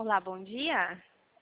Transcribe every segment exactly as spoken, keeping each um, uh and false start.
Olá, bom dia.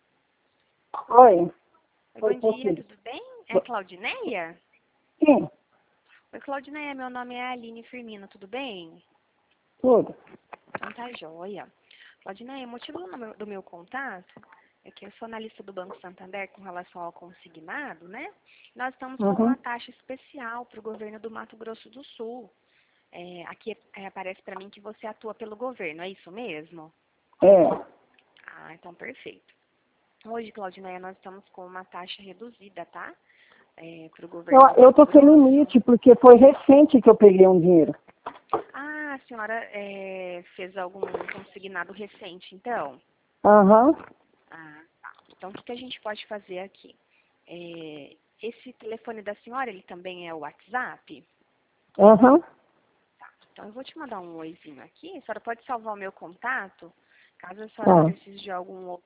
Oi. Oi, Oi, bom dia, filho. tudo bem? É Claudineia? Sim, Oi, Claudineia, meu nome é Aline Firmino, tudo bem? tudo. Então tá joia. Claudineia, o motivo do meu, do meu contato é que eu sou analista do Banco Santander com relação ao consignado, né? Nós estamos com Uhum. uma taxa especial para o governo do Mato Grosso do Sul. É, aqui é, aparece para mim que você atua pelo governo, é isso mesmo? É. Ah, então perfeito. Hoje, Claudineia, nós estamos com uma taxa reduzida, tá? É, para o Eu, governo do eu Mato tô sem Grosso. limite, porque foi recente que eu peguei um dinheiro. Ah, a senhora é, fez algum consignado recente, então? Aham. Ah, tá. Então, o que, que a gente pode fazer aqui? É, esse telefone da senhora, ele também é o WhatsApp? Aham. Tá. Então, eu vou te mandar um oizinho aqui. A senhora pode salvar o meu contato, caso a senhora Tá. precise de algum outro,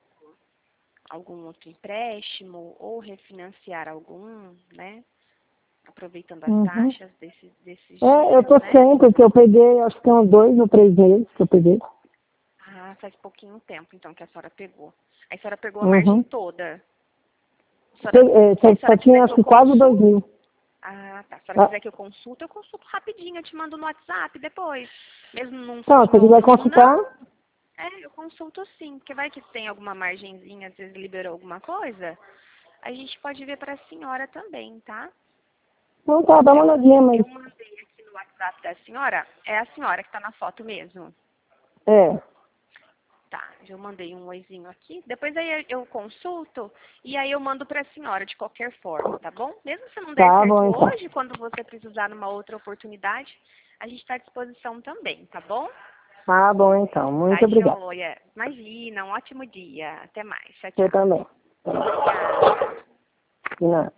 algum outro empréstimo ou refinanciar algum, né? Aproveitando as Uhum. taxas desses, desses É, eu dias, tô né? sem, porque eu peguei, acho que tem uns dois ou três meses que eu peguei. Ah, faz pouquinho tempo, então, que a senhora pegou. Aí a senhora pegou a margem Uhum. toda. A Pe- senhora, é, se a só, senhora só quiser tinha, que acho eu que quase dois consulte... mil. Ah, tá. Se a senhora Ah, quiser que eu consulte, eu consulto rapidinho. Eu te mando no WhatsApp depois. Mesmo não, então, se você não, quiser não, consultar, não. É, eu consulto sim. Porque vai que tem alguma margenzinha, às vezes liberou alguma coisa. A gente pode ver para a senhora também, tá? não tá, dá uma Eu, olhadinha, mas... eu mandei aqui no WhatsApp da senhora. É a senhora que tá na foto mesmo. É. Tá, já mandei um oizinho aqui. Depois aí eu consulto e aí eu mando para a senhora de qualquer forma, tá bom? Mesmo se não der Tá certo bom, então. hoje, quando você precisar numa outra oportunidade, a gente está à disposição também, tá bom? Tá bom, então. Muito Tá, obrigado. joia. Imagina, um ótimo dia. Até mais. Tchau, Você tchau. também. Obrigada. De nada.